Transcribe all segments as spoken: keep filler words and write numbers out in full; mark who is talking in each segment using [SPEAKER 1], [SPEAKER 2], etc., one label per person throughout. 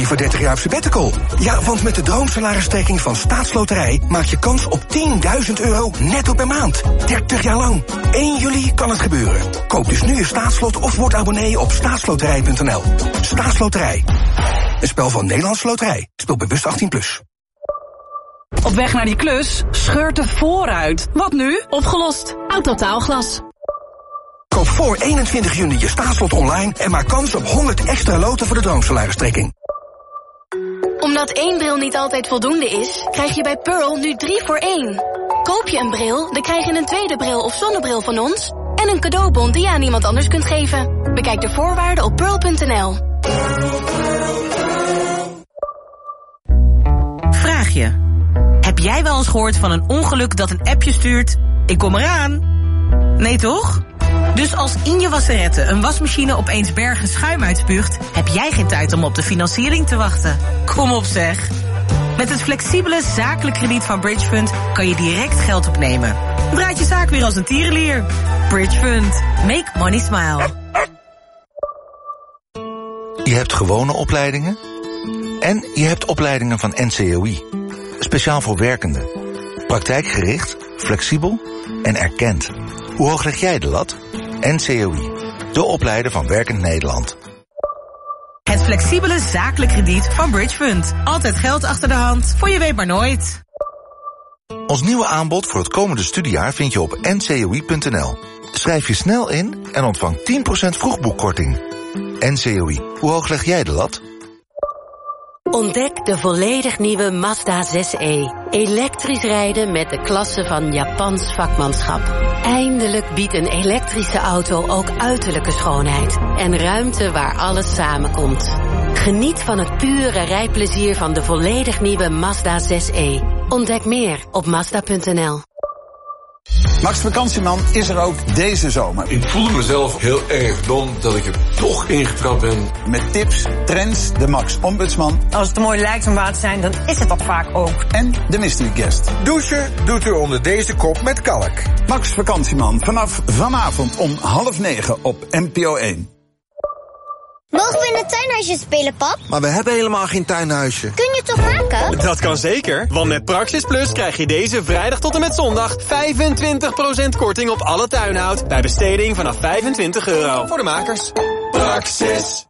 [SPEAKER 1] liever dertig jaar op sabbatical? Ja, want met de droomsalaristrekking van Staatsloterij maak je kans op tienduizend euro netto per maand. dertig jaar lang. één juli kan het gebeuren. Koop dus nu je staatslot of word abonnee op staatsloterij punt n l. Staatsloterij. Een spel van Nederlandse Loterij. Speel bewust achttien plus.
[SPEAKER 2] Op weg naar die klus scheurt de vooruit. Wat nu?
[SPEAKER 3] Opgelost. Autotaalglas.
[SPEAKER 1] Koop voor eenentwintig juni je staatslot online en maak kans op honderd extra loten voor de droomsalaristrekking.
[SPEAKER 3] Omdat één bril niet altijd voldoende is, krijg je bij Pearl nu drie voor één. Koop je een bril, dan krijg je een tweede bril of zonnebril van ons en een cadeaubon die je aan iemand anders kunt geven. Bekijk de voorwaarden op pearl punt n l.
[SPEAKER 4] Vraag je. Heb jij wel eens gehoord van een ongeluk dat een appje stuurt? Ik kom eraan. Nee toch? Dus als in je wasserette een wasmachine opeens bergen schuim uitspuugt, heb jij geen tijd om op de financiering te wachten. Kom op zeg. Met het flexibele zakelijk krediet van Bridgefund kan je direct geld opnemen. Draait je zaak weer als een tierenlier. Bridgefund. Make money smile.
[SPEAKER 5] Je hebt gewone opleidingen en je hebt opleidingen van N C O I. Speciaal voor werkenden. Praktijkgericht, flexibel en erkend. Hoe hoog leg jij de lat? N C O I, de opleider van Werkend Nederland.
[SPEAKER 4] Het flexibele zakelijk krediet van Bridgefund. Altijd geld achter de hand, voor je weet maar nooit.
[SPEAKER 5] Ons nieuwe aanbod voor het komende studiejaar vind je op n c o i punt n l. Schrijf je snel in en ontvang tien procent vroegboekkorting. N C O I, hoe hoog leg jij de lat?
[SPEAKER 6] Ontdek de volledig nieuwe Mazda zes e. Elektrisch rijden met de klasse van Japans vakmanschap. Eindelijk biedt een elektrische auto ook uiterlijke schoonheid. En ruimte waar alles samenkomt. Geniet van het pure rijplezier van de volledig nieuwe Mazda zes e. Ontdek meer op mazda punt n l.
[SPEAKER 7] Max Vakantieman is er ook deze zomer.
[SPEAKER 8] Ik voelde mezelf heel erg dom dat ik er toch ingetrapt ben.
[SPEAKER 7] Met tips, trends, de Max Ombudsman.
[SPEAKER 9] Als het mooi lijkt om waar te zijn, dan is het dat vaak ook.
[SPEAKER 7] En de mystery guest.
[SPEAKER 10] Douchen doet u onder deze kop met kalk.
[SPEAKER 7] Max Vakantieman, vanaf vanavond om half negen op N P O één.
[SPEAKER 11] Mogen we in het tuinhuisje spelen, pap?
[SPEAKER 10] Maar we hebben helemaal geen tuinhuisje.
[SPEAKER 11] Kun je het toch maken?
[SPEAKER 12] Dat kan zeker, want met Praxis Plus krijg je deze vrijdag tot en met zondag vijfentwintig procent korting op alle tuinhout bij besteding vanaf vijfentwintig euro. Voor de makers. Praxis.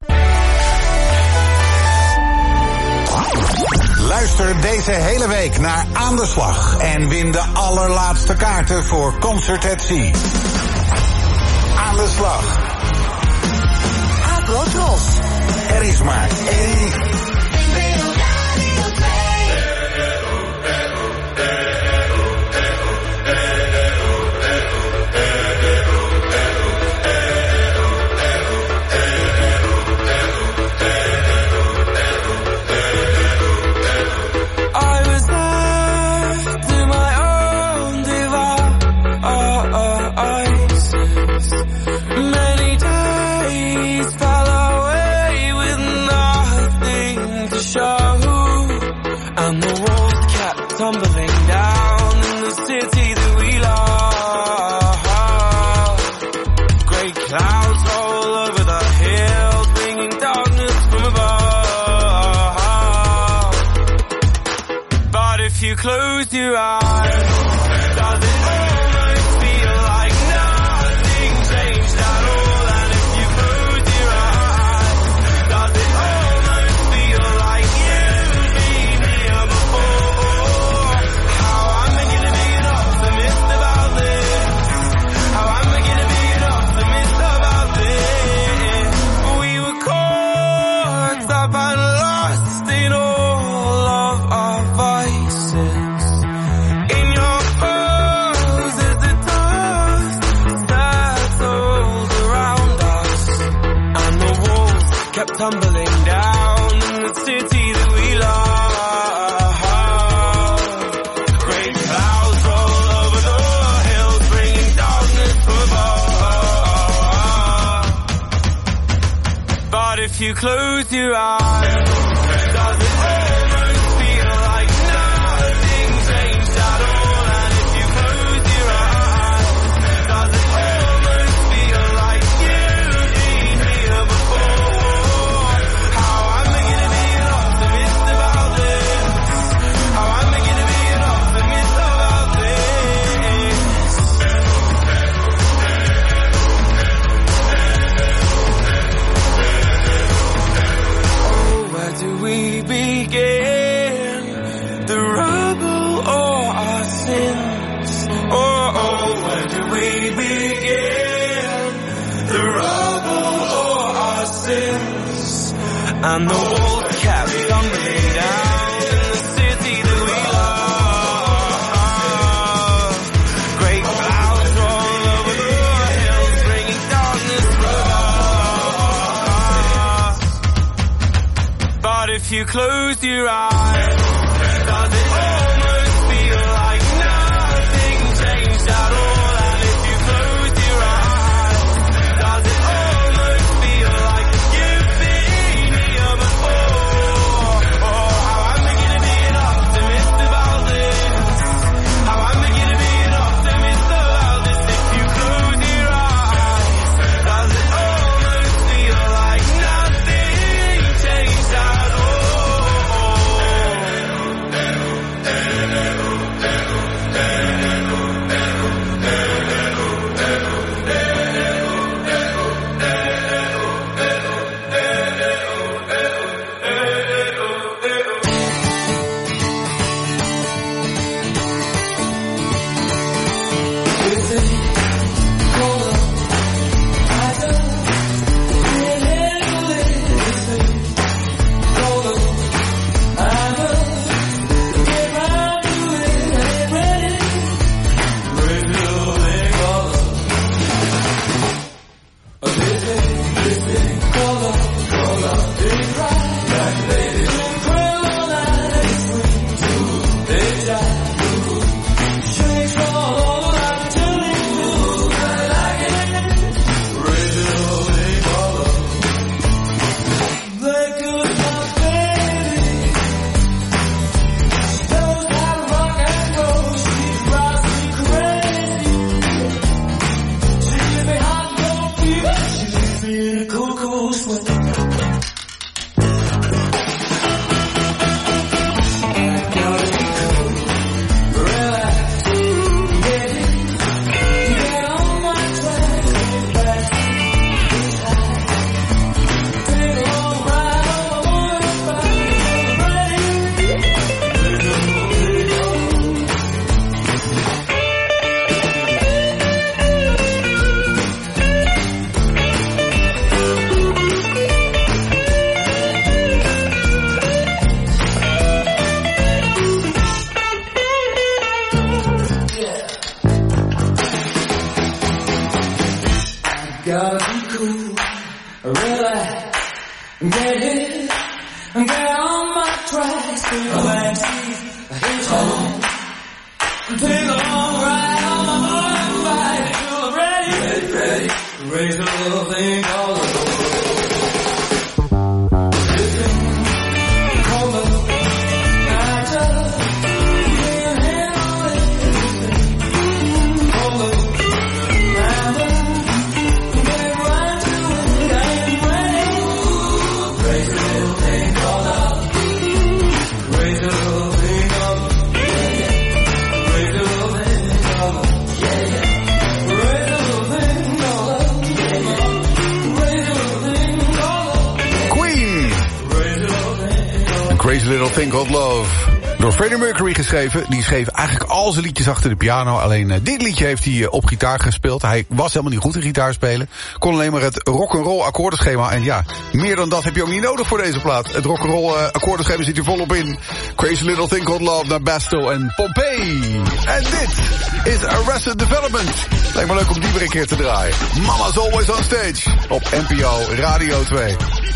[SPEAKER 13] Luister deze hele week naar Aan de Slag en win de allerlaatste kaarten voor Concert at Sea. Aan de Slag.
[SPEAKER 4] Tros.
[SPEAKER 13] Er is maar één.
[SPEAKER 14] Tumbling down in the city that we love. Great clouds all over the hills, bringing darkness from above. But if you close your eyes, does it almost feel like nothing changed at all? And if you close your eyes, does it almost feel like you've been here before? Tumbling down in the city that we love. Great clouds all over the hills, bringing darkness from above. But if you close your eyes, does it almost feel like nothing changed at all? And if you close your eyes, does it almost feel like you've been here before? and the walls kept tumbling down in the city that we love. Great clouds roll over the hills, bringing darkness with us. But if you close your eyes, does it almost feel like nothing changed at all? And if you close your eyes, does it almost feel like you've been here before? Oh, how I'm beginning to be an optimist about this. How I'm beginning to be an optimist about this. If you close your eyes, does it almost feel like nothing changed at all?
[SPEAKER 15] Gotta be cool, relax, get it, get on my tracks, relax, hit home, take a long ride on my motorbike, you're ready, ready, ready, raise a little thing called a
[SPEAKER 16] Crazy Little Thing Called Love. Door Freddie Mercury geschreven. Die schreef eigenlijk al zijn liedjes achter de piano. Alleen uh, dit liedje heeft hij uh, op gitaar gespeeld. Hij was helemaal niet goed in gitaar spelen. Kon alleen maar het rock'n'roll akkoordenschema. En ja, meer dan dat heb je ook niet nodig voor deze plaat. Het rock'n'roll uh, akkoordenschema zit hier volop in. Crazy Little Thing Called Love naar Basto en Pompeii. En dit is Arrested Development. Lijkt me leuk om die weer een keer te draaien. Mama's Always on Stage. Op N P O Radio twee.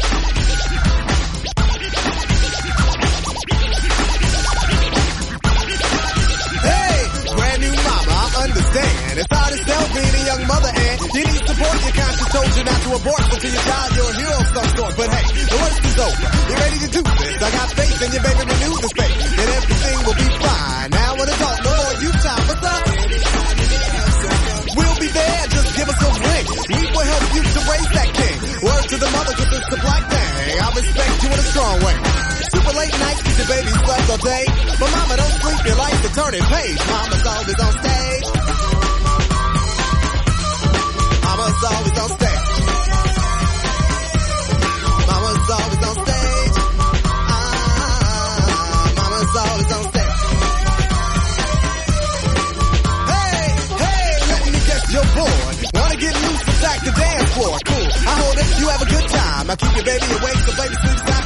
[SPEAKER 17] Understand, it's hard as hell being a young mother, and you need support. Your conscience told you not to abort until your child, you're a hero of some sort. But hey, the worst is over. You're ready to do this. I got faith in you, baby, renew the faith, and everything will be fine. Now an adult, no more youth time. What's up? We'll be there, just give us a ring. We will help you to raise that king. Word to the mother, cause it's a black thing. I respect you in a strong way. Super late nights, keep your baby slept all day. But mama, don't sleep, your life's a turning page. Mama's always on stage. Mama's always on stage. Mama's always on stage. Ah, mama's always on stage. Hey, hey, let me guess you're bored. Wanna get loose, attack the dance floor. Cool, I hold it, you have a good time. I keep your baby awake, so baby sleeps time.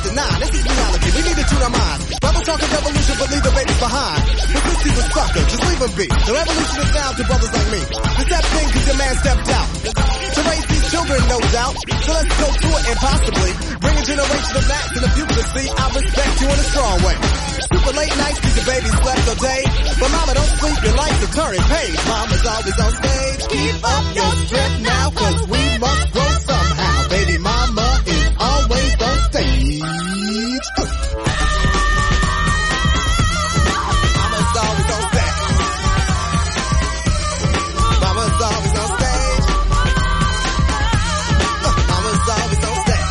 [SPEAKER 17] Spark a revolution, but leave the babies behind. But since he's a sucker, just leave him be. The revolution is now to brothers like me. The step in cause your man stepped out. To raise these children, no doubt. So let's go to it and possibly bring a generation of Max in the future. See, I respect you in a strong way. Super late nights cause your baby slept all day. But mama, don't sleep, your life's a turning page. Mama's always on stage. Keep up your strength now cause we must grow somehow. Baby mama is always on stage. Mama's always on stage. Mama's always on stage. Mama's always on stage.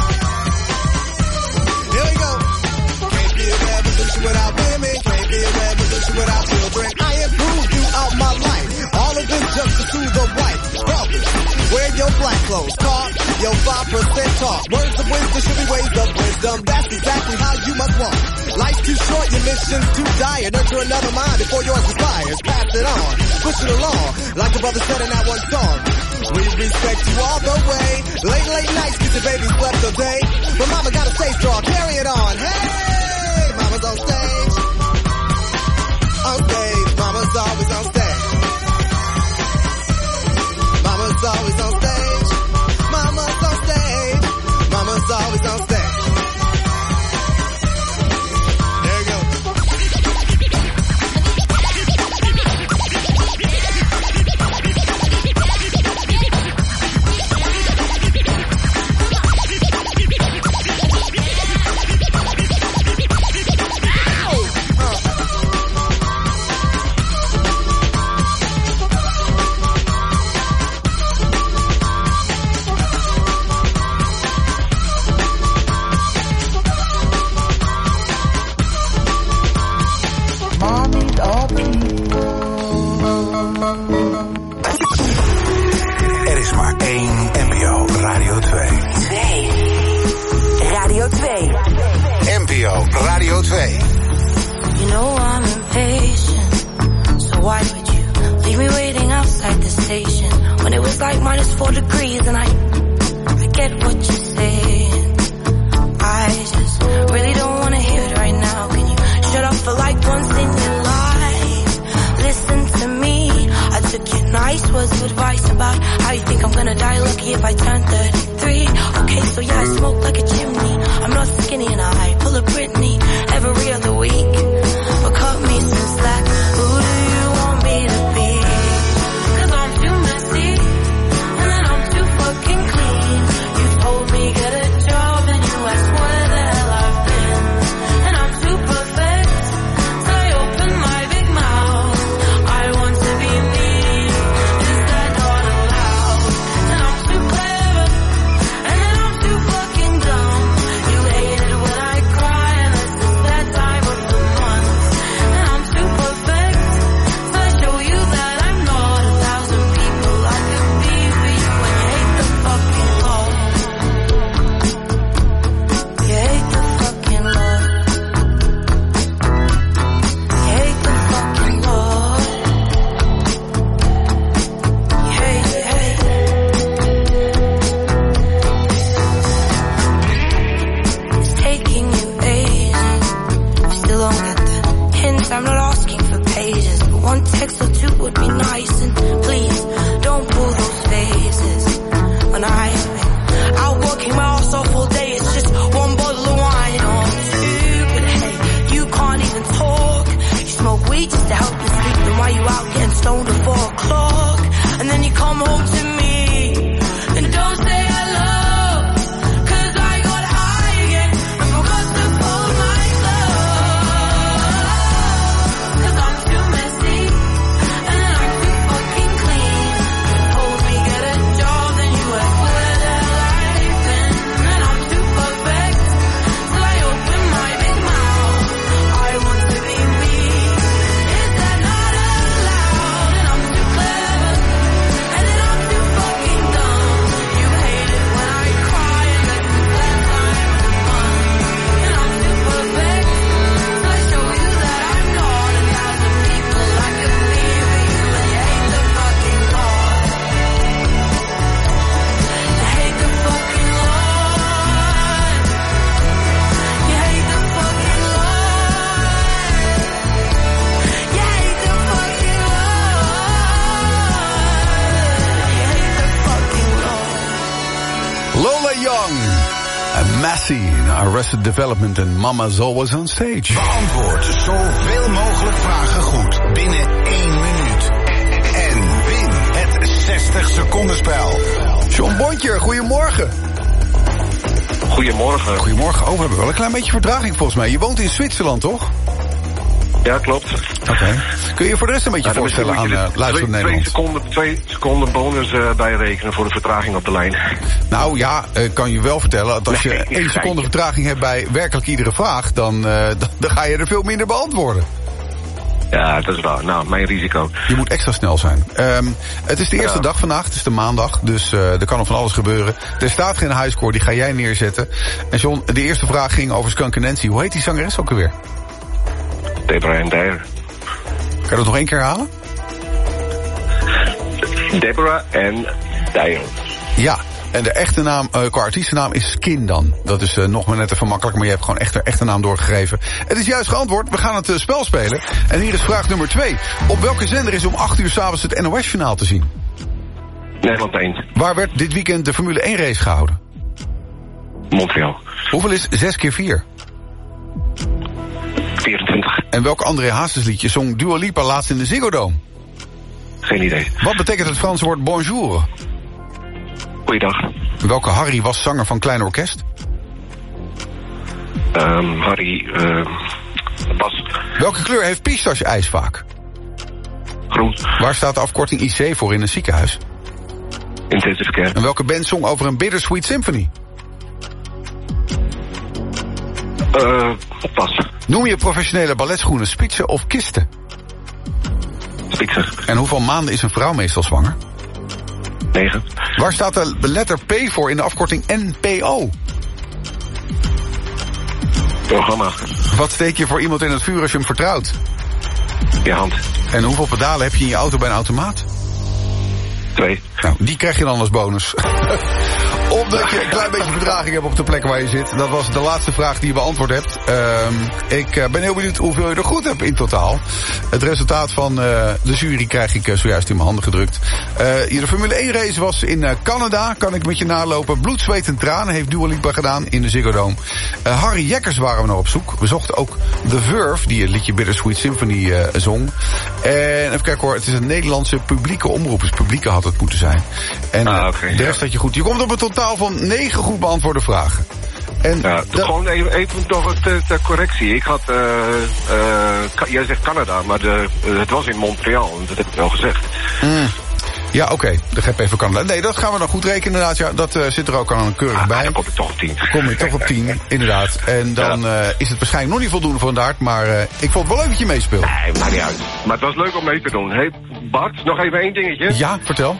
[SPEAKER 17] Here we go. Can't be a revolution without women. Can't be a revolution without children. I improved you out my life. All of this just to soothe the wife. Brothers, wear your black clothes. Talk your five percent talk. Words of wisdom should be ways of wisdom. That's exactly how you must walk. Life's too short, your mission's too dire. Nurture another mind before yours expires. Pass it on, push it along. Like the brother said in that one song. We respect you all the way. Late, late nights, cause your baby slept all day. But mama gotta stay strong, carry it on. Hey, mama's on stage. On stage, mama's always on stage. Mama's always on stage. Mama's on stage. Mama's always on stage. There you go.
[SPEAKER 5] Er is maar één N P O Radio twee.
[SPEAKER 18] twee. Radio twee.
[SPEAKER 5] N P O Radio twee.
[SPEAKER 19] You know I'm impatient, so why would you leave me waiting outside the station when it was like minus four degrees and I, I get what you're saying. I just really don't want to hear it right now. Can you shut up for like once in your life? Listen to me. I took your nice words of advice about how you think I'm gonna die lucky if I turn thirty-three. Okay, so yeah, I smoke like a chimney. I'm not skinny and I pull a Britney every other week. But cut me some slack. Who do you want me to be? Cause I'm too messy and then I'm too fucking clean. You told me get a job and you asked where the hell I've been. And I'm too perfect, so I open my big mouth. I want to be me, is that not allowed? And I'm too clever, and then I'm too fucking dumb. You hate it when I cry and this is that time of the month.
[SPEAKER 16] Scene, Arrested Development en Mama's Always on Stage.
[SPEAKER 13] Beantwoord zoveel mogelijk vragen goed binnen één minuut. En win het zestig seconden spel.
[SPEAKER 16] John Bontje, goedemorgen.
[SPEAKER 20] Goedemorgen.
[SPEAKER 16] Goedemorgen. Oh, we hebben wel een klein beetje vertraging volgens mij. Je woont in Zwitserland, toch?
[SPEAKER 20] Ja, klopt.
[SPEAKER 16] Oké. Okay. Kun je je voor de rest een beetje ja, voorstellen aan uh, luisteren Nederland?
[SPEAKER 20] Twee seconden, twee seconden bonus uh, bijrekenen voor de vertraging op de lijn.
[SPEAKER 16] Nou ja, uh, kan je wel vertellen dat als je nee, één seconde vertraging hebt bij werkelijk iedere vraag, dan, uh, dan, dan ga je er veel minder beantwoorden.
[SPEAKER 20] Ja, dat is waar. Nou, mijn risico.
[SPEAKER 16] Je moet extra snel zijn. Um, het is de eerste
[SPEAKER 20] ja.
[SPEAKER 16] dag vandaag, het is de maandag, dus uh, er kan nog van alles gebeuren. Er staat geen highscore, die ga jij neerzetten. En John, de eerste vraag ging over Skunk en Nancy. Hoe heet die zangeres ook alweer?
[SPEAKER 20] Deborah en Dyer.
[SPEAKER 16] Kan je dat nog één keer halen?
[SPEAKER 20] Deborah en Dyer.
[SPEAKER 16] Ja, en de echte naam, uh, qua artiestennaam is Skin dan. Dat is uh, nog maar net even makkelijk, maar je hebt gewoon echt de echte naam doorgegeven. Het is juist geantwoord, we gaan het uh, spel spelen. En hier is vraag nummer twee. Op welke zender is om acht uur 's avonds het N O S-journaal te zien?
[SPEAKER 20] Nederland één.
[SPEAKER 16] Waar werd dit weekend de Formule één race gehouden?
[SPEAKER 20] Montreal.
[SPEAKER 16] Hoeveel is zes keer vier?
[SPEAKER 20] vierentwintig.
[SPEAKER 16] En welk André Hazes liedje zong Dua Lipa laatst in de Ziggo Dome?
[SPEAKER 20] Geen idee.
[SPEAKER 16] Wat betekent het Franse woord bonjour?
[SPEAKER 20] Goeiedag.
[SPEAKER 16] Welke Harry was zanger van Klein Orkest?
[SPEAKER 20] Um, Harry, uh, Bas.
[SPEAKER 16] Welke kleur heeft pistache-ijs vaak?
[SPEAKER 20] Groen.
[SPEAKER 16] Waar staat de afkorting I C voor in een ziekenhuis?
[SPEAKER 20] Intensive care.
[SPEAKER 16] En welke band zong over een Bittersweet Symphony?
[SPEAKER 20] Uh, pas.
[SPEAKER 16] Noem je professionele balletschoenen spitsen of kisten?
[SPEAKER 20] Spitsen.
[SPEAKER 16] En hoeveel maanden is een vrouw meestal zwanger?
[SPEAKER 20] Negen.
[SPEAKER 16] Waar staat de letter P voor in de afkorting N P O?
[SPEAKER 20] Programma.
[SPEAKER 16] Wat steek je voor iemand in het vuur als je hem vertrouwt?
[SPEAKER 20] Je hand.
[SPEAKER 16] En hoeveel pedalen heb je in je auto bij een automaat?
[SPEAKER 20] Twee.
[SPEAKER 16] Nou, die krijg je dan als bonus. Omdat je een klein beetje vertraging hebt op de plek waar je zit. Dat was de laatste vraag die je beantwoord hebt. Uh, ik uh, ben heel benieuwd hoeveel je er goed hebt in totaal. Het resultaat van uh, de jury krijg ik uh, zojuist in mijn handen gedrukt. Uh, de Formule één race was in uh, Canada. Kan ik met je nalopen. Bloed, zweet en tranen heeft Dua Lipa gedaan in de Ziggo Dome. Uh, Harry Jekkers waren we nog op zoek. We zochten ook The Verve, die het liedje Bittersweet Symphony uh, zong. En even kijken hoor, het is een Nederlandse publieke omroep. Dus publieke had het moeten zijn. En
[SPEAKER 20] ah, okay,
[SPEAKER 16] de rest
[SPEAKER 20] ja.
[SPEAKER 16] had je goed. Je komt op een totaal van negen goed beantwoorde vragen. En
[SPEAKER 20] ja,
[SPEAKER 16] de...
[SPEAKER 20] gewoon even, even nog ter, ter correctie. Ik had, uh, uh, jij zegt Canada, maar de, uh, het was in Montreal. Dat heb ik wel gezegd.
[SPEAKER 16] Mm. Ja, oké. Okay. Dan ga ik even Canada. Nee, dat gaan we dan goed rekenen inderdaad. Ja, dat uh, zit er ook aan een keurig
[SPEAKER 20] ah,
[SPEAKER 16] bij.
[SPEAKER 20] Dan kom je toch op tien.
[SPEAKER 16] Kom je toch op tien, inderdaad. En dan ja. uh, is het waarschijnlijk nog niet voldoende voor een dart. Maar uh, ik vond het wel leuk dat je meespeelt.
[SPEAKER 20] Nee, maakt niet uit. Maar het was leuk om mee te doen. Hey, Bart, nog even één dingetje.
[SPEAKER 16] Ja, vertel.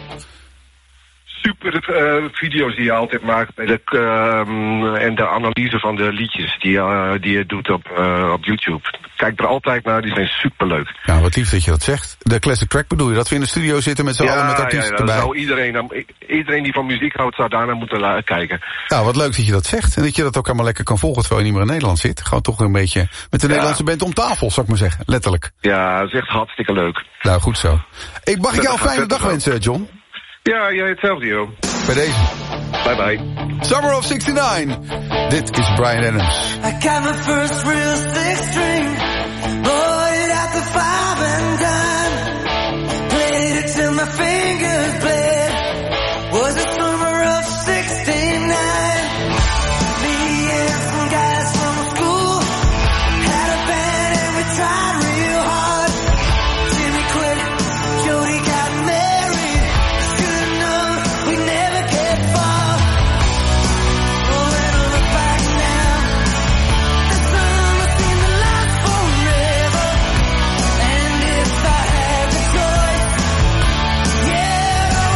[SPEAKER 20] Super uh, video's die je altijd maakt bij de, uh, en de analyse van de liedjes die, uh, die je doet op, uh, op YouTube. Kijk er altijd naar, die zijn superleuk.
[SPEAKER 16] Ja, wat lief dat je dat zegt. De classic track bedoel je, dat we in de studio zitten met z'n
[SPEAKER 20] ja,
[SPEAKER 16] allen met artiesten
[SPEAKER 20] ja, ja,
[SPEAKER 16] erbij.
[SPEAKER 20] Zou iedereen, iedereen die van muziek houdt zou daarna moeten la- kijken.
[SPEAKER 16] Nou, wat leuk dat je dat zegt. En dat je dat ook allemaal lekker kan volgen terwijl je niet meer in Nederland zit. Gewoon toch een beetje met de ja. Nederlandse band om tafel, zou ik maar zeggen. Letterlijk.
[SPEAKER 20] Ja, dat is echt hartstikke leuk.
[SPEAKER 16] Nou, goed zo. Ik mag ik jou een fijne dag wensen, John.
[SPEAKER 20] Ja, jij hetzelfde, joh.
[SPEAKER 16] Bij deze.
[SPEAKER 20] Bye bye.
[SPEAKER 16] Summer of sixty-nine. Dit is Bryan Adams.
[SPEAKER 15] I got my first real six string. Bought it at the five and dime. Played it till my fingers bled. Was the summer of sixty-nine. Me and some guys from school had a band and we tried real hard. Jimmy quit, Jody got married. Should have known we'd never get far. Oh, when I look back now, the summer seemed to last forever. And if I had the choice, yeah,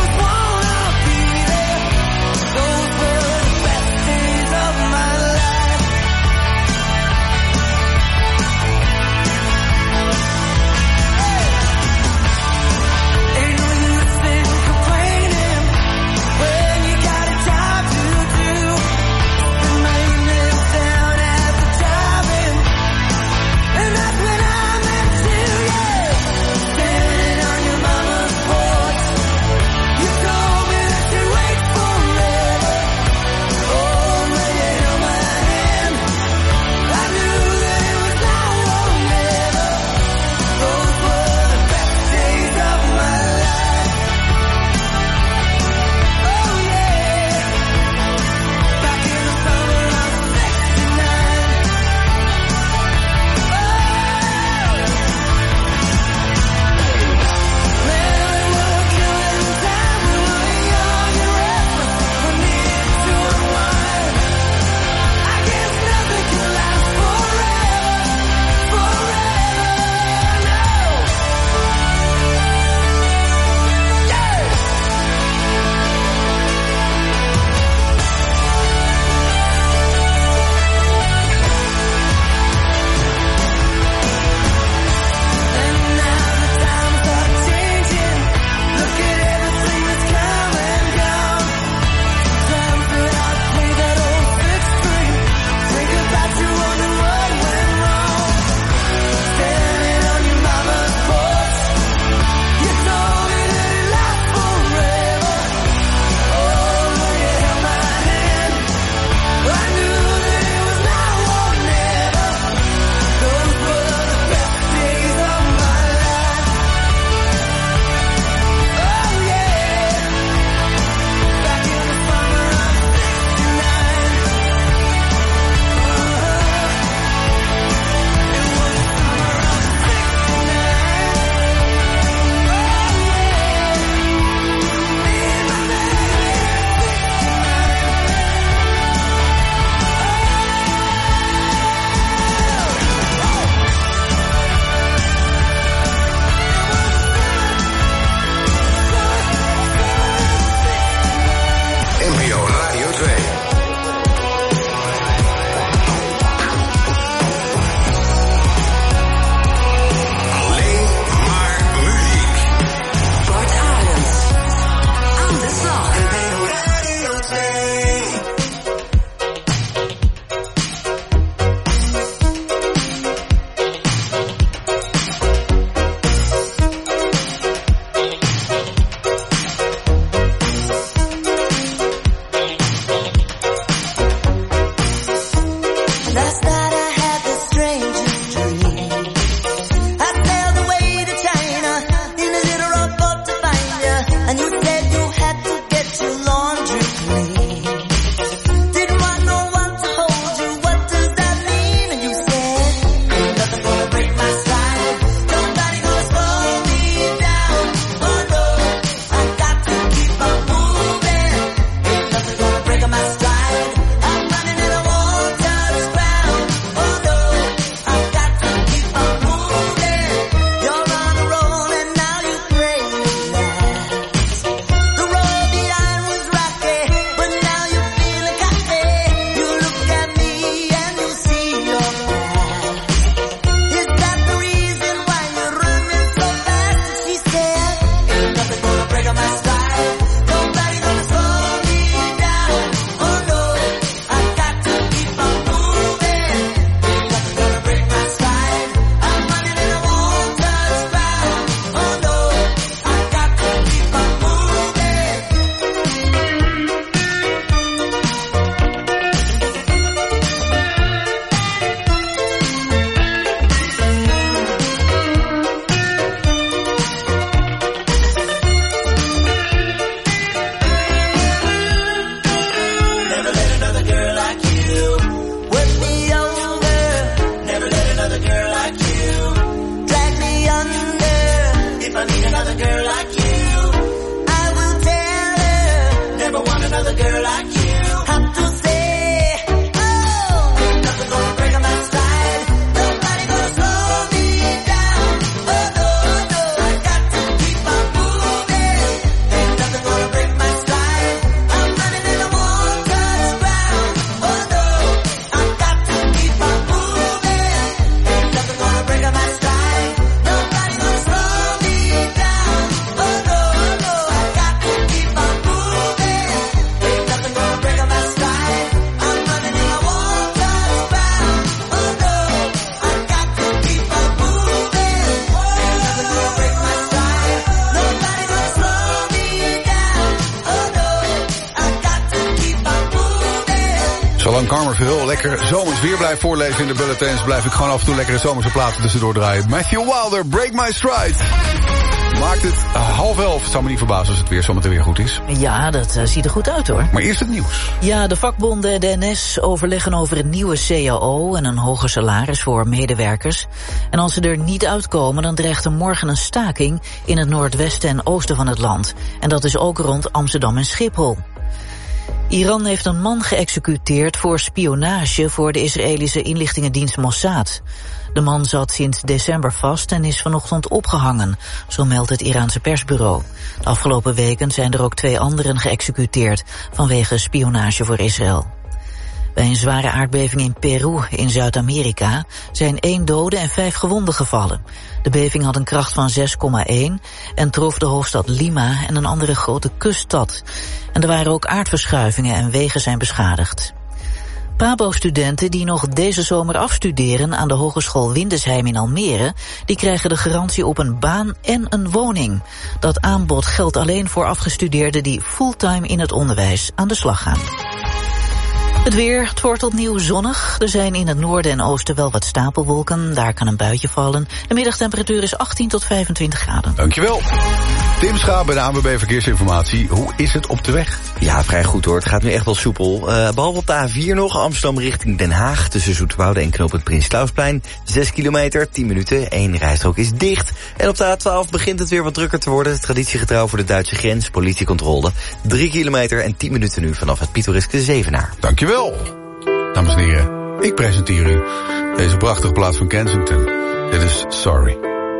[SPEAKER 16] Zolang Carmen Verheul lekker zomers weer blijft voorlezen in de bulletins, blijf ik gewoon af en toe lekkere zomerse platen tussendoor draaien. Matthew Wilder, Break My Stride. Maakt het half elf. Het zou me niet verbazen als het weer zometeen weer goed is.
[SPEAKER 21] Ja, dat uh, ziet er goed uit hoor.
[SPEAKER 16] Maar eerst het nieuws.
[SPEAKER 21] Ja, de vakbonden en de N S overleggen over een nieuwe C A O en een hoger salaris voor medewerkers. En als ze er niet uitkomen, dan dreigt er morgen een staking in het noordwesten en oosten van het land. En dat is ook rond Amsterdam en Schiphol. Iran heeft een man geëxecuteerd voor spionage voor de Israëlische inlichtingendienst Mossad. De man zat sinds december vast en is vanochtend opgehangen, zo meldt het Iraanse persbureau. De afgelopen weken zijn er ook twee anderen geëxecuteerd vanwege spionage voor Israël. Bij een zware aardbeving in Peru in Zuid-Amerika zijn één dode en vijf gewonden gevallen. De beving had een kracht van zes komma één en trof de hoofdstad Lima en een andere grote kuststad. En er waren ook aardverschuivingen en wegen zijn beschadigd. Pabo-studenten die nog deze zomer afstuderen aan de Hogeschool Windesheim in Almere, die krijgen de garantie op een baan en een woning. Dat aanbod geldt alleen voor afgestudeerden die fulltime in het onderwijs aan de slag gaan. Het weer, het wordt opnieuw zonnig. Er zijn in het noorden en oosten wel wat stapelwolken. Daar kan een buitje vallen. De middagtemperatuur is achttien tot vijfentwintig graden.
[SPEAKER 16] Dankjewel. Tim Schaap bij de A N W B Verkeersinformatie. Hoe is het op de weg?
[SPEAKER 22] Ja, vrij goed hoor. Het gaat nu echt wel soepel. Uh, behalve op de A vier nog. Amsterdam richting Den Haag. Tussen Zoeterwoude en knooppunt Prins Klausplein. zes kilometer, tien minuten. één rijstrook is dicht. En op de A twaalf begint het weer wat drukker te worden. Traditiegetrouw voor de Duitse grens. Politiecontrole. drie kilometer en tien minuten nu vanaf het pittoreske Zevenaar.
[SPEAKER 16] Dankjewel. Dames en heren, ik presenteer u deze prachtige plaats van Kensington. Dit is Sorry.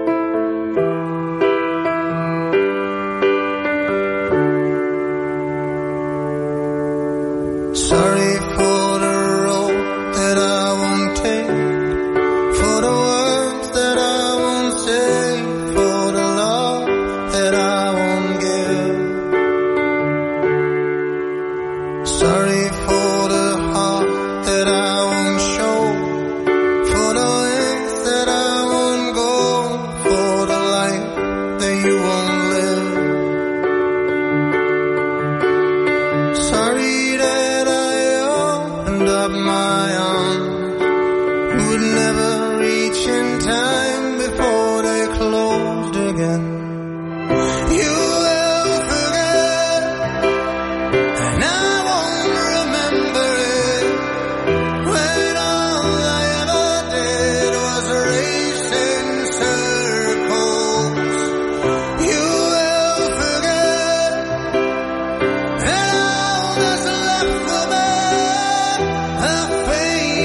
[SPEAKER 23] Sorry for the road that I won't take, for the words that I won't say, for the love that I won't give. Sorry for the heart that I won't show, for the ways that I won't go, for the life that you won't live. Sorry that up my arms, would never reach in time before they closed again. You will forget, and I won't remember it, when all I ever did was race in circles. You will forget, and all that's left of me, the pain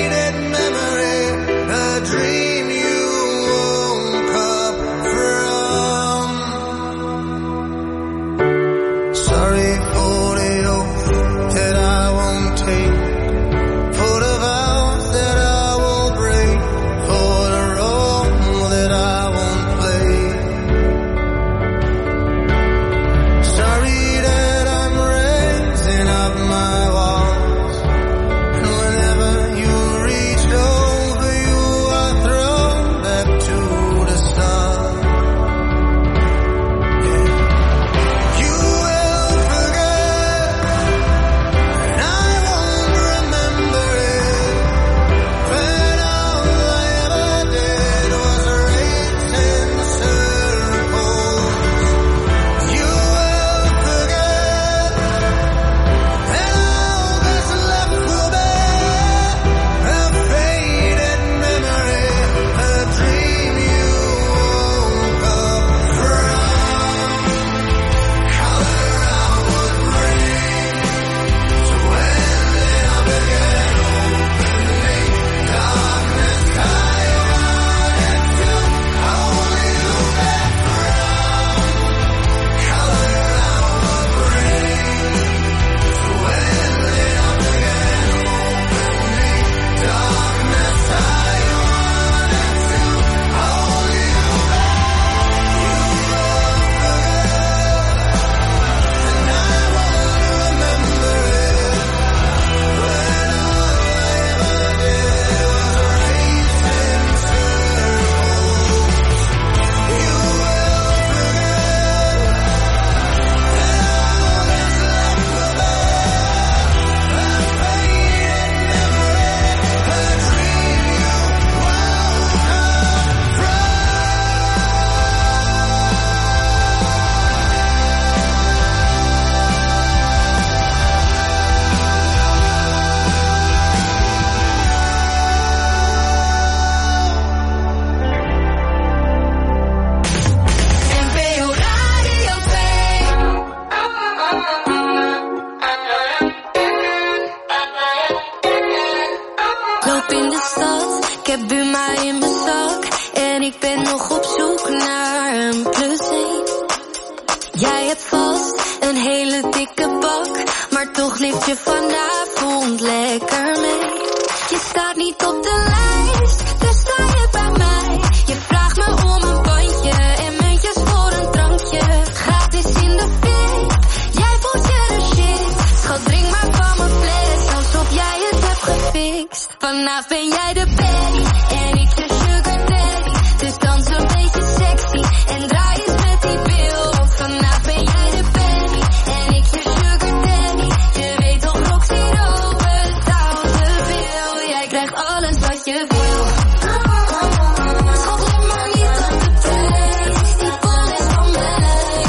[SPEAKER 19] hele dikke bak, maar toch lift je vanavond lekker mee. Je staat niet op de lijst, dus sta je bij mij. Je vraagt me om een bandje en muntjes voor een drankje. Gratis in de fik, jij voelt je de shit. Schat, drink maar van mijn fles, alsof jij het hebt gefixt. Vanavond ben jij de baddie en ik je sugar daddy. Dus dans een beetje sexy en draai eens met die bil. Vanavond ben jij de baddie en ik je sugar daddy. Je weet toch, Roxy Rowe betaalt te veel. Jij krijgt alles wat je wil. Schat, let maar niet op de prijs, die bal is van mij.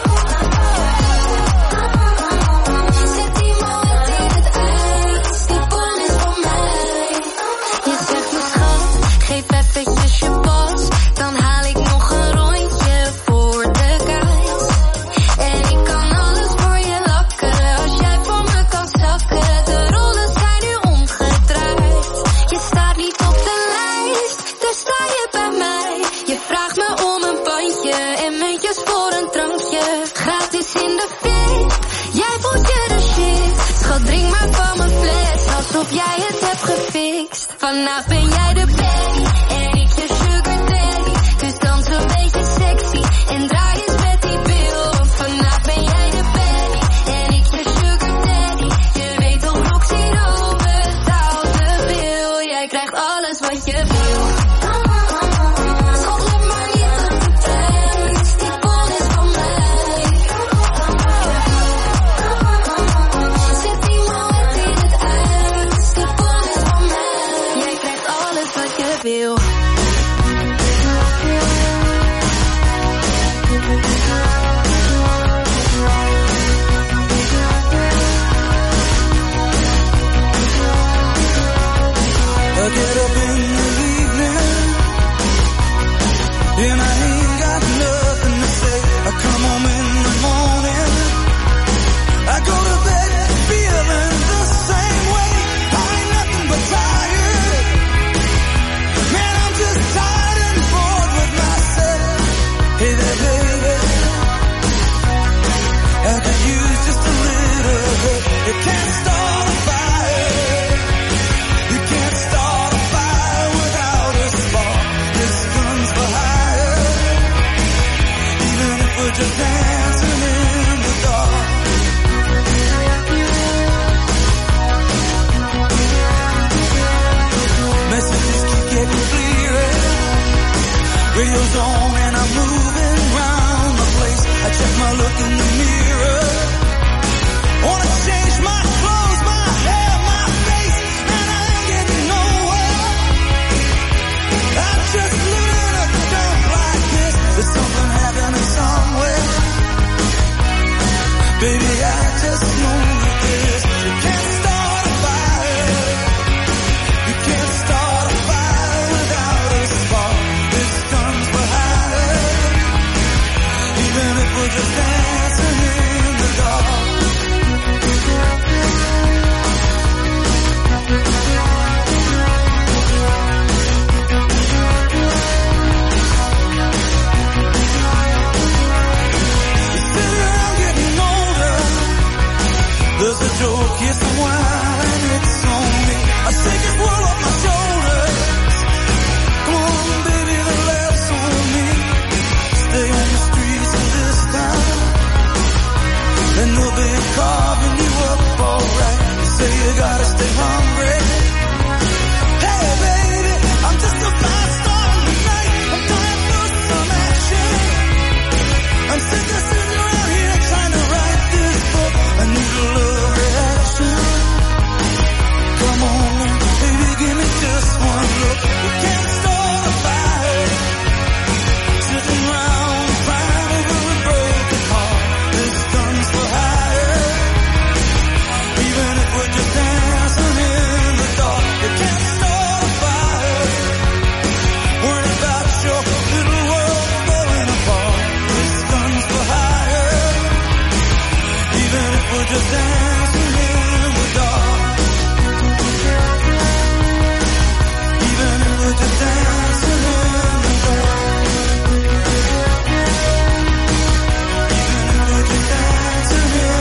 [SPEAKER 19] Zet die moed in het ijs, die bal is van mij. Je zegt me schat, geef eventjes je pas, dan haal ik nog een rondje voor de guys. En ik kan alles voor je lakken, als jij voor me kan zakken. De rollen zijn nu omgedraaid. Je staat niet op de lijst, dus sta je bij mij. Je vraagt me om een bandje en muntjes voor een drankje. Gratis in de fik, jij voelt je de shit. Schat, drink maar van mijn fles, alsof jij het hebt gefixt. Vanavond ben jij de baddie en ik je sugar daddy. Dus dans een beetje sexy en draai eens met die bil. Vanavond ben jij de baddie en ik je sugar daddy. Je weet toch, Roxy Rowe betaalt de bil. Jij krijgt alles wat je wil. Schat, let maar niet op de prijs, die bal is van mij. Zet die moed in het ijs, die bal is van mij. Jij krijgt alles wat je wil.
[SPEAKER 23] I get up in the evening and I ain't got nothing to say. I come home in the morning, I go to bed feeling the same way. I ain't nothing but tired, man, I'm just tired and bored with myself. Hey there baby, I could use just a little help. You can't start a fire, you can't start a fire without a spark. This gun's for hire, even if we're just dancing in the dark. Messages keep getting clearer, radio's on and I'm moving round the place. I check my look in the mirror, wanna change my clothes, my hair, my face, and I ain't getting nowhere. I'm just living in a dump like this. There's something happening somewhere. Baby, I just know that this. You can't start a fire, you can't start a fire without a spark. This gun's for hire, even if we're just dancing in the dark. There's a joke here somewhere and it's on me. I take it well off my shoulders. Come on, baby, the laughs on me. Stay on the streets of this town, and they'll be carving you up alright. You say you gotta stay hungry. Hey, baby, I'm just a fast star tonight. I'm dying for some action. I'm sick of sitting around here trying to write this book. I need a love reaction. Come on, baby, give me just one look. You can't start a fire, sitting around crying over a broken heart. This gun's for hire, even if we're just dancing in the dark. You can't start a fire, worried about your little world falling apart. This gun's for hire, even if we're just dancing in the dark. Even if we're just dancing in the dark. Even if we're just dancing in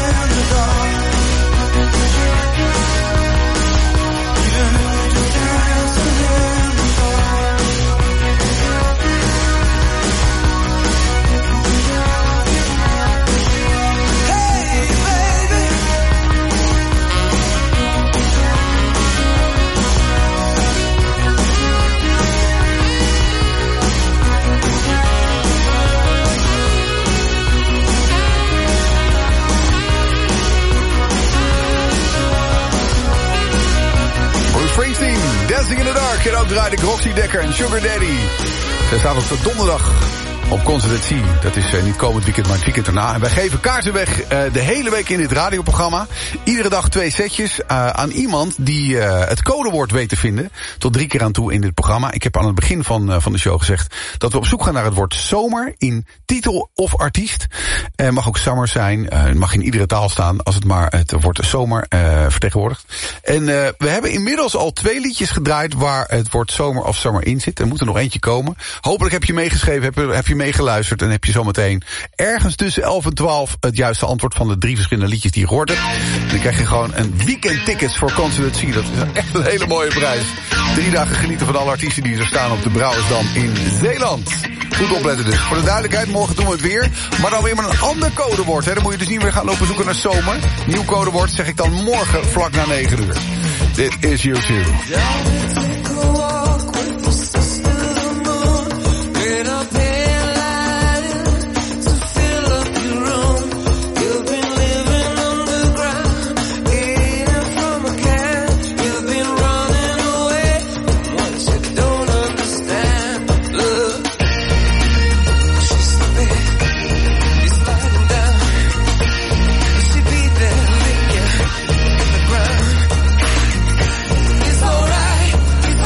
[SPEAKER 16] Dancing in the Dark. En ook draaide ik Roxy Dekker en Sugar Daddy. Zij staat op de donderdag op Concert at Sea. Dat is uh, niet komend weekend, maar het weekend erna. En wij geven kaarten weg uh, de hele week in dit radioprogramma. Iedere dag twee setjes uh, aan iemand die uh, het codewoord weet te vinden. Tot drie keer aan toe in dit programma. Ik heb aan het begin van, uh, van de show gezegd dat we op zoek gaan naar het woord zomer in titel of artiest. Het uh, mag ook summer zijn. Het uh, mag in iedere taal staan als het maar het woord zomer uh, vertegenwoordigt. En uh, we hebben inmiddels al twee liedjes gedraaid waar het woord zomer of summer in zit. Er moet er nog eentje komen. Hopelijk heb je meegeschreven, heb je, heb je meegeluisterd en heb je zometeen ergens tussen elf en twaalf het juiste antwoord van de drie verschillende liedjes die je gehoord hebt. Dan krijg je gewoon een weekend tickets voor Concert at Sea. Dat is echt een hele mooie prijs. Drie dagen genieten van alle artiesten die er staan op de Brouwersdam in Zeeland. Goed opletten dus. Voor de duidelijkheid, morgen doen we het weer. Maar dan weer met een ander codewoord. Hè. Dan moet je dus niet weer gaan lopen zoeken naar zomer. Nieuw codewoord zeg ik dan morgen vlak na negen uur. Dit is U twee.
[SPEAKER 15] It's alright.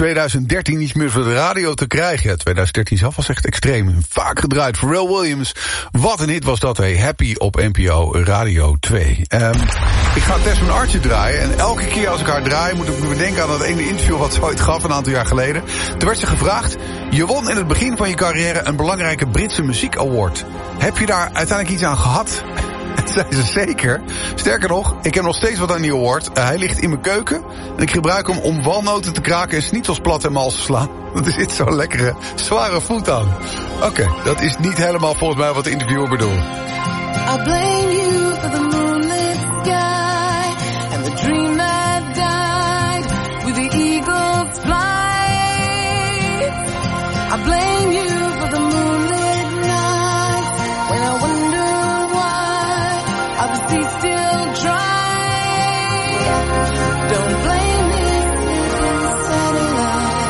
[SPEAKER 16] twintig dertien niet meer voor de radio te krijgen. Ja, twintig dertien zelf was echt extreem. Vaak gedraaid. Pharrell Williams. Wat een hit was dat, hé. Happy op N P O Radio twee. Um, ik ga Desmond Archer draaien. En elke keer als ik haar draai, moet ik me bedenken aan dat ene interview wat ze ooit gaf een aantal jaar geleden. Toen werd ze gevraagd: je won in het begin van je carrière een belangrijke Britse muziek award. Heb je daar uiteindelijk iets aan gehad? Zei ze zeker. Sterker nog, ik heb nog steeds wat aan die award. Uh, hij ligt in mijn keuken. En ik gebruik hem om walnoten te kraken en schnitzels plat en mals te slaan. Want er zit zo'n lekkere, zware voet aan. Oké, okay, dat is niet helemaal volgens mij wat de interviewer bedoelt.
[SPEAKER 15] I blame you for the moonlit sky and the dream that died with the eagle's flight. I blame you for the moonlit night when I wonder are the seas still dry? Don't blame this satellite.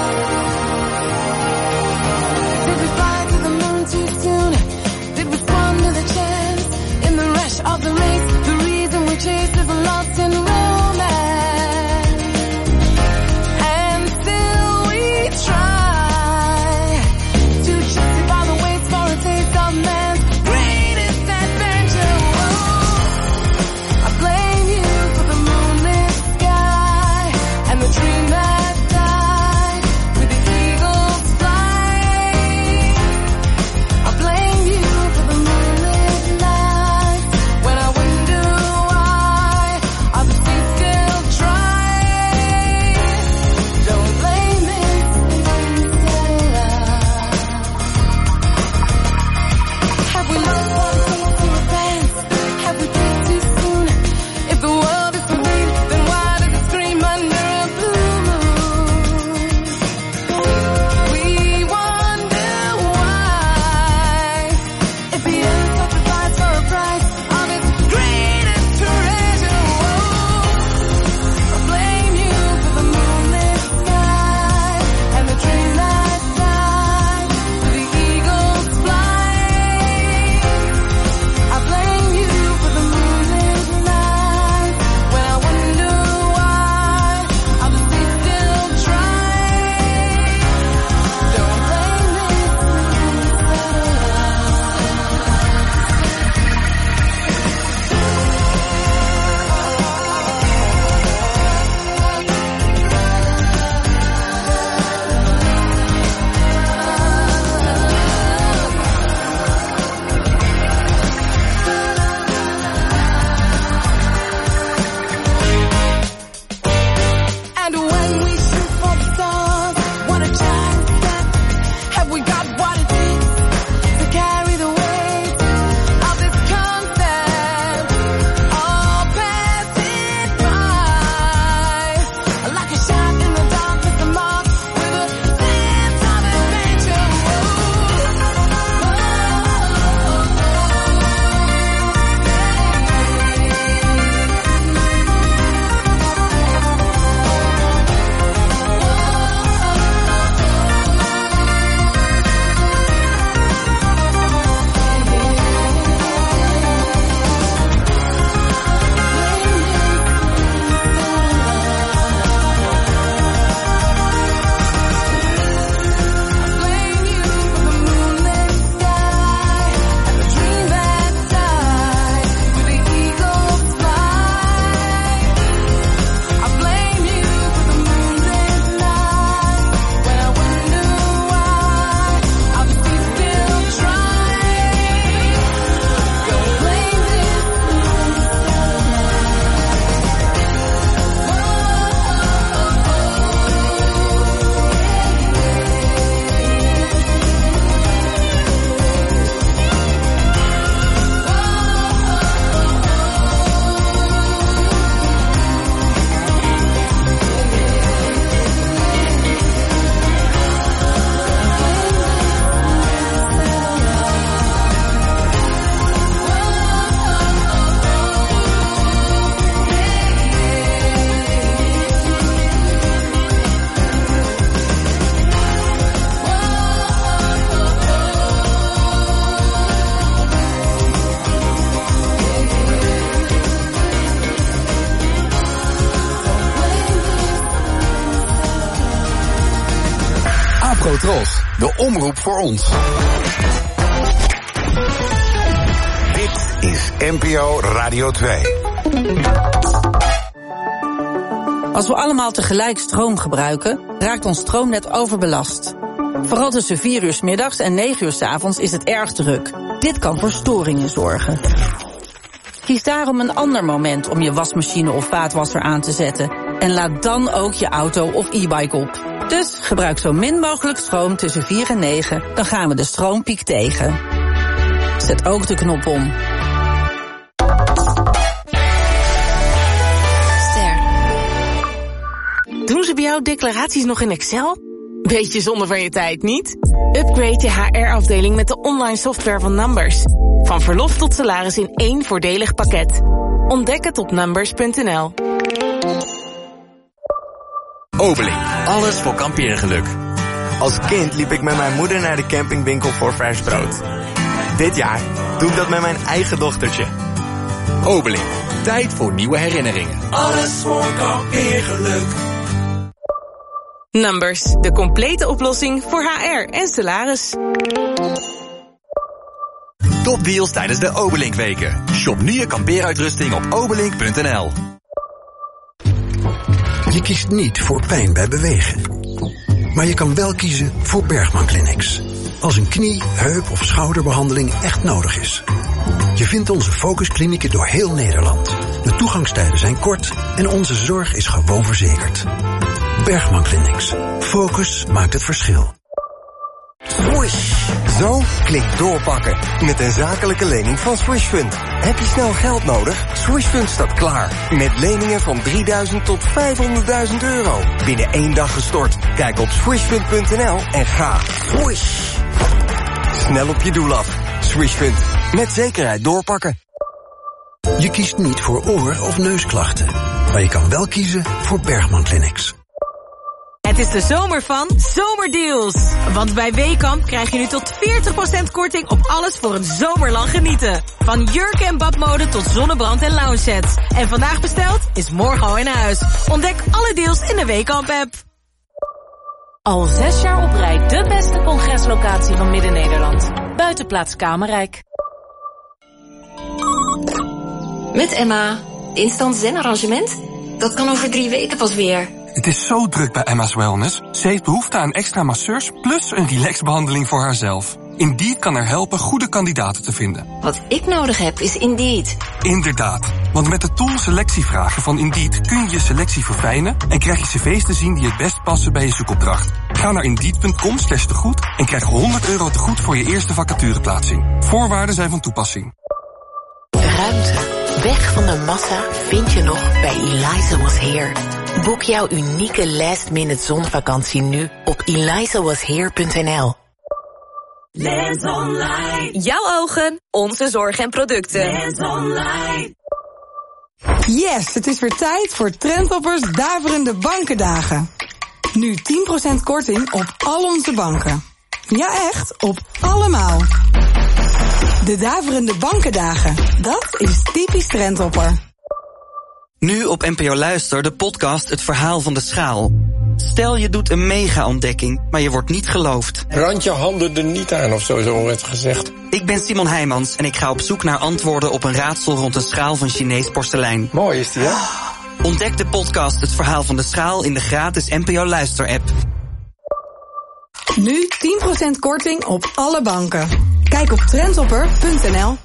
[SPEAKER 15] Did we fly to the moon too soon? Did we squander the chance in the rush of the race? The reason we chase is lost in romance, and still we try to justify the waste for a taste of man's greatest adventure. The dream that died with the eagle's flight. I blame you for the moonlit night when I wonder why are
[SPEAKER 16] Tros, de omroep voor ons.
[SPEAKER 13] Dit is N P O Radio twee.
[SPEAKER 1] Als we allemaal tegelijk stroom gebruiken, raakt ons stroomnet overbelast. Vooral tussen vier uur 's middags en negen uur 's avonds is het erg druk. Dit kan voor storingen zorgen. Kies daarom een ander moment om je wasmachine of vaatwasser aan te zetten. En laad dan ook je auto of e-bike op. Dus gebruik zo min mogelijk stroom tussen vier en negen, dan gaan we de stroompiek tegen. Zet ook de knop om.
[SPEAKER 4] Doen ze bij jou declaraties nog in Excel? Beetje zonde van je tijd, niet? Upgrade je H R-afdeling met de online software van Numbers. Van verlof tot salaris in één voordelig pakket. Ontdek het op numbers punt n l.
[SPEAKER 2] Obeling, alles voor kampeergeluk. Als kind liep ik met mijn moeder naar de campingwinkel voor vers brood. Dit jaar doe ik dat met mijn eigen dochtertje. Obeling, tijd voor nieuwe herinneringen.
[SPEAKER 14] Alles voor kampeergeluk.
[SPEAKER 4] Numbers, de complete oplossing voor H R en salaris.
[SPEAKER 2] Topdeals tijdens de Obelink-weken. Shop nu je kampeeruitrusting op obelink punt n l.
[SPEAKER 3] Je kiest niet voor pijn bij bewegen. Maar je kan wel kiezen voor Bergman Clinics. Als een knie, heup of schouderbehandeling echt nodig is. Je vindt onze focusklinieken door heel Nederland. De toegangstijden zijn kort en onze zorg is gewoon verzekerd. Bergman Clinics. Focus maakt het verschil.
[SPEAKER 24] Swish. Zo klinkt doorpakken. Met een zakelijke lening van Swishfund. Heb je snel geld nodig? Swishfund staat klaar. Met leningen van drieduizend tot vijfhonderdduizend euro. Binnen één dag gestort. Kijk op swishfund punt n l en ga. Swish. Snel op je doel af. Swishfund. Met zekerheid doorpakken.
[SPEAKER 3] Je kiest niet voor oor- of neusklachten. Maar je kan wel kiezen voor Bergman Clinics.
[SPEAKER 4] Het is de zomer van Zomerdeals. Want bij Weekamp krijg je nu tot veertig procent korting op alles voor een zomerlang genieten. Van jurken en badmode tot zonnebrand en lounge sets. En vandaag besteld is morgen al in huis. Ontdek alle deals in de Weekamp-app.
[SPEAKER 25] Al zes jaar op rij de beste congreslocatie van Midden-Nederland. Buitenplaats Kamerrijk.
[SPEAKER 26] Met Emma. Instant zen-arrangement? Dat kan over drie weken pas weer.
[SPEAKER 27] Het is zo druk bij Emma's Wellness. Ze heeft behoefte aan extra masseurs plus een relaxbehandeling voor haarzelf. Indeed kan haar helpen goede kandidaten te vinden.
[SPEAKER 26] Wat ik nodig heb is Indeed.
[SPEAKER 27] Inderdaad, want met de tool selectievragen van Indeed kun je je selectie verfijnen en krijg je cv's te zien die het best passen bij je zoekopdracht. Ga naar indeed punt com slash tegoed en krijg honderd euro tegoed voor je eerste vacatureplaatsing. Voorwaarden zijn van toepassing.
[SPEAKER 28] Ruimte. Weg van de massa vind je nog bij Eliza Was Here. Boek jouw unieke last-minute zonvakantie nu op eliza was here punt n l.
[SPEAKER 29] Lens Online. Jouw ogen, onze zorg en producten. Lens Online.
[SPEAKER 9] Yes, het is weer tijd voor Trendhoppers Daverende Bankendagen. Nu tien procent korting op al onze banken. Ja echt, op allemaal. De Daverende Bankendagen, dat is typisch Trendhopper.
[SPEAKER 30] Nu op N P O Luister de podcast Het Verhaal van de Schaal. Stel je doet een mega-ontdekking, maar je wordt niet geloofd.
[SPEAKER 31] Rand je handen er niet aan of zo, zo werd gezegd.
[SPEAKER 30] Ik ben Simon Heijmans en ik ga op zoek naar antwoorden op een raadsel rond een schaal van Chinees porselein.
[SPEAKER 31] Mooi is die, hè?
[SPEAKER 30] Ontdek de podcast Het Verhaal van de Schaal in de gratis N P O Luister-app.
[SPEAKER 9] Nu tien procent korting op alle banken. Kijk op trendhopper punt n l.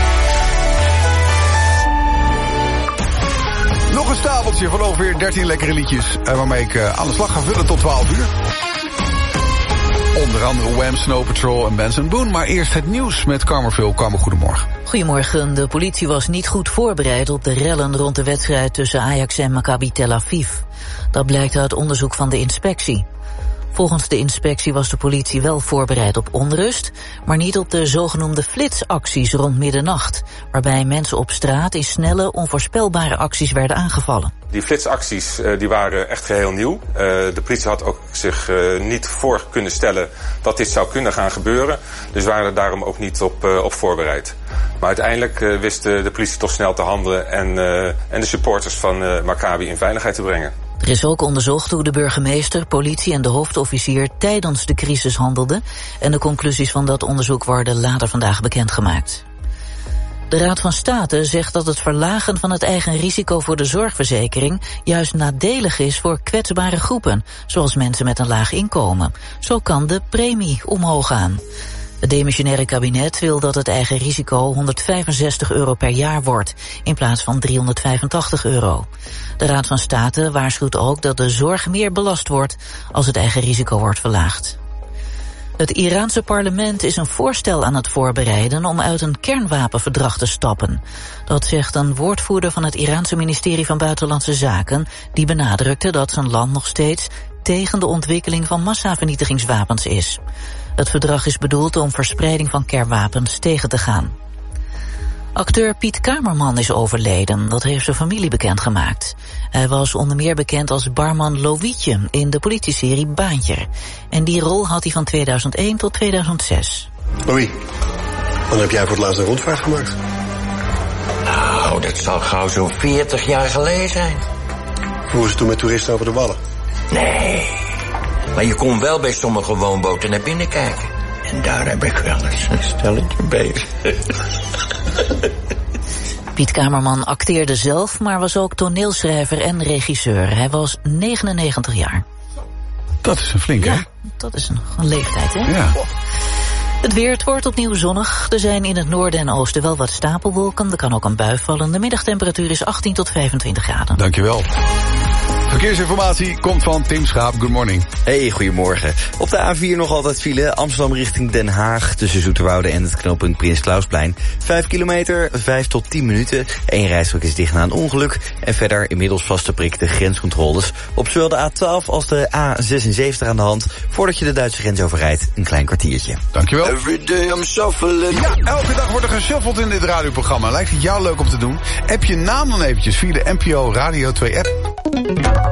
[SPEAKER 16] Nog een stapeltje van ongeveer dertien lekkere liedjes, uh, waarmee ik uh, aan de slag ga vullen tot twaalf uur. Onder andere Wham, Snow Patrol en Benson Boone. Maar eerst het nieuws met Carmerville. Carmer, goedemorgen.
[SPEAKER 21] Goedemorgen. De politie was niet goed voorbereid op de rellen rond de wedstrijd tussen Ajax en Maccabi Tel Aviv. Dat blijkt uit onderzoek van de inspectie. Volgens de inspectie was de politie wel voorbereid op onrust, maar niet op de zogenoemde flitsacties rond middernacht, waarbij mensen op straat in snelle, onvoorspelbare acties werden aangevallen.
[SPEAKER 32] Die flitsacties uh, die waren echt geheel nieuw. Uh, de politie had ook zich uh, niet voor kunnen stellen dat dit zou kunnen gaan gebeuren, dus waren er daarom ook niet op, uh, op voorbereid. Maar uiteindelijk uh, wist uh, de politie toch snel te handelen en, uh, en de supporters van uh, Maccabi in veiligheid te brengen.
[SPEAKER 21] Er is ook onderzocht hoe de burgemeester, politie en de hoofdofficier tijdens de crisis handelden en de conclusies van dat onderzoek worden later vandaag bekendgemaakt. De Raad van State zegt dat het verlagen van het eigen risico voor de zorgverzekering juist nadelig is voor kwetsbare groepen, zoals mensen met een laag inkomen. Zo kan de premie omhoog gaan. Het demissionaire kabinet wil dat het eigen risico honderdvijfenzestig euro per jaar wordt, in plaats van driehonderdvijfentachtig euro. De Raad van State waarschuwt ook dat de zorg meer belast wordt als het eigen risico wordt verlaagd. Het Iraanse parlement is een voorstel aan het voorbereiden om uit een kernwapenverdrag te stappen. Dat zegt een woordvoerder van het Iraanse ministerie van Buitenlandse Zaken, die benadrukte dat zijn land nog steeds tegen de ontwikkeling van massavernietigingswapens is. Het verdrag is bedoeld om verspreiding van kernwapens tegen te gaan. Acteur Piet Kamerman is overleden, dat heeft zijn familie bekendgemaakt. Hij was onder meer bekend als barman Lovietje in de politieserie Baantje. En die rol had hij van tweeduizend één tot tweeduizend zes.
[SPEAKER 5] Louis, wanneer heb jij voor het laatst een rondvaart gemaakt?
[SPEAKER 6] Nou, dat zal gauw zo'n veertig jaar geleden zijn.
[SPEAKER 5] Hoe is het toen met toeristen over de Wallen?
[SPEAKER 6] Nee, maar je kon wel bij sommige woonboten naar binnen kijken. En daar heb ik wel eens een stelletje bezig.
[SPEAKER 21] Piet Kamerman acteerde zelf, maar was ook toneelschrijver en regisseur. Hij was negenennegentig jaar.
[SPEAKER 16] Dat is een flink,
[SPEAKER 21] ja,
[SPEAKER 16] hè?
[SPEAKER 21] Dat is een, een leeftijd, hè?
[SPEAKER 16] Ja.
[SPEAKER 21] Het weer, het wordt opnieuw zonnig. Er zijn in het noorden en oosten wel wat stapelwolken. Er kan ook een bui vallen. De middagtemperatuur is achttien tot vijfentwintig graden.
[SPEAKER 16] Dankjewel. Verkeersinformatie komt van Tim Schaap. Good morning.
[SPEAKER 7] Hey, goedemorgen. Op de A vier nog altijd file. Amsterdam richting Den Haag tussen Zoeterwoude en het knooppunt Prins Klausplein. Vijf kilometer, vijf tot tien minuten. Eén rijstrook is dicht na een ongeluk. En verder inmiddels vaste prik de grenscontroles. Op zowel de A twaalf als de A zesenzeventig aan de hand. Voordat je de Duitse grens overrijdt, een klein kwartiertje.
[SPEAKER 16] Dankjewel.
[SPEAKER 7] Every day I'm shuffling.
[SPEAKER 16] Ja, elke dag wordt er geshuffeld in dit radioprogramma. Lijkt het jou leuk om te doen? App je naam dan eventjes via de N P O Radio twee app.